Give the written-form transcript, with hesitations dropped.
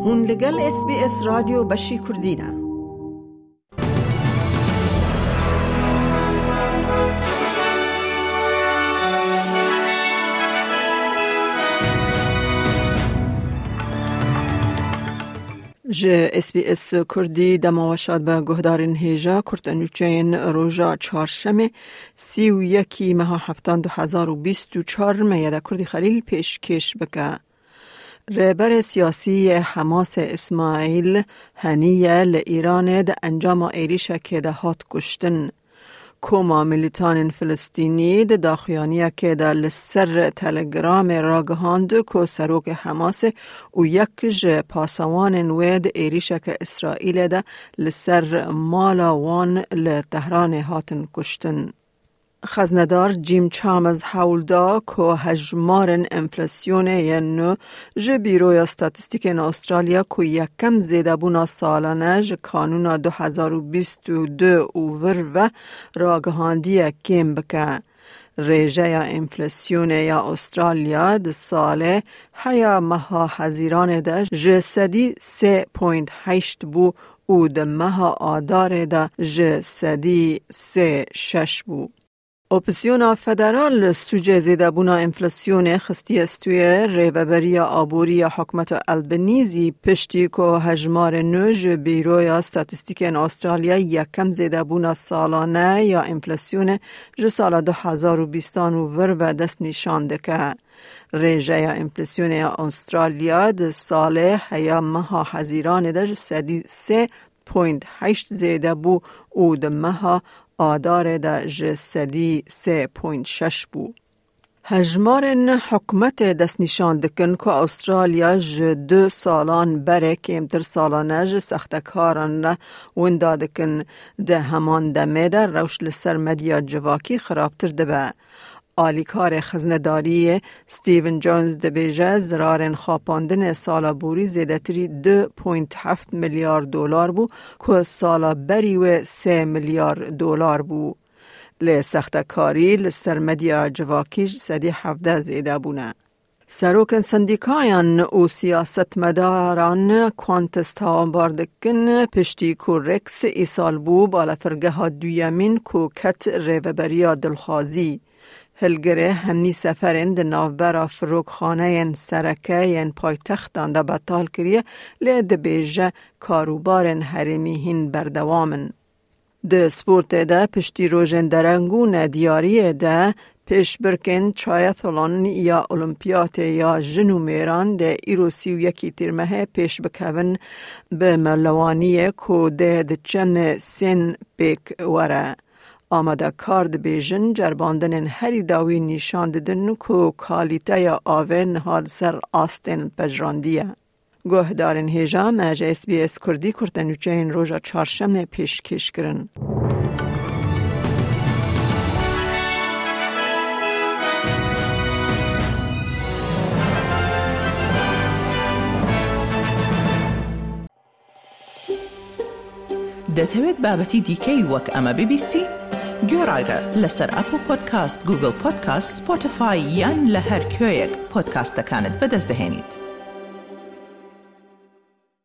هون لگل SBS رادیو بشی کردینه. ج SBS کردی دماوشاد به گهدارین هیجا کرتنوچین روژا چهارشنبه 31 ماه هفتم 2024 میاد کردی خلیل پیشکش بکه. رهبر سیاسی حماس اسماعیل هنیه لایران ده انجام ایریشه که ده هات کشتن. کوما ملیتان فلسطینی ده داخیانیه که ده لسر تلگرام راگهاند که سروک حماس و یک جه پاسوان وید ایریشه که اسرائیل ده لسر مالا وان لتهران هاتن کشتن. خزندار جیم چامز حولدا که هجمارن انفلاسیون ینو جه بیروی استاتستیکین استرالیا که یکم زیده بونا سالانه جه کانونا 2022 و راگهاندی کم بکن. ریجه یا انفلاسیون یا استرالیا ده ساله هیا مها حزیران ده جه سدی 3.8 بو و ده مها آدار ده جه سدی 3.6 بو. اپسیون فدرال سوجه زیده بونا انفلاسیون خستی استوی ریوبری آبوری حکمت البنیزی پشتی که هجمار نوج بیروی استاتستیک استرالیا یکم زیده بونا سالانه یا انفلاسیون جسال 2020 و دست نشانده که ریجه یا انفلاسیون استرالیا ده ساله هیا مها حزیران ده سدی 3.8 زیده بو او ده مها آدار ده جسدی 3.6 بو. هجمارن حکمت دست نشان دکن که استرالیا جه 2 سالان بره که امتر سالانه جه سختکاران را وندادکن ده همان دمه در روش لسر مدیا جواکی خرابتر ده به. آلیکار خزنداری ستیون جونز ده بیجه زرارن خاپاندن سالا بوری زیدتری 2.7 میلیارد دلار بو که سالا بری و 3 میلیارد دلار بو. لی سختکاری لسر مدیا جواکیج سدی 17 زیده بونه. سروکن سندیکایان و سیاست مداران کوانتست ها باردکن پشتی کو رکس ای سال بو بالا فرگه ها دویمین کو کت ریوبریا دلخوازی. هلگره همی سفرین ده نافبرا فروکخانه ین سرکه ین پایتختان ده بطال کریه لی ده بیجه کاروبارن حرمی هین بردوامن. ده سپورت ده پشتی روژن درنگون دیاری ده پیش برکن ترایاتلون یا المپیات یا جنو میران ده ایرو 31 تیرمه پیش بکون به ملوانی که ده چم سین پیک وره. آمده کارد بیجن جرباندن هری داوی نشان دادن که کالیته یا آوه نهال سر آستن پجراندیه. گوهدارن هیجا مجه SBS کردی کرتنوچه این روژا چهارشنبه پیش کش کرن. دەتەوێت بابەتی دیکەی وەک ئەمە ببیستی؟ گۆڕایرە لەسەر ئەپل پۆدکاست، گوگل پۆدکاست، سپۆتیفای یان لە هەر کوێیەک پۆدکاستەکانت بەدەست دەهێنیت.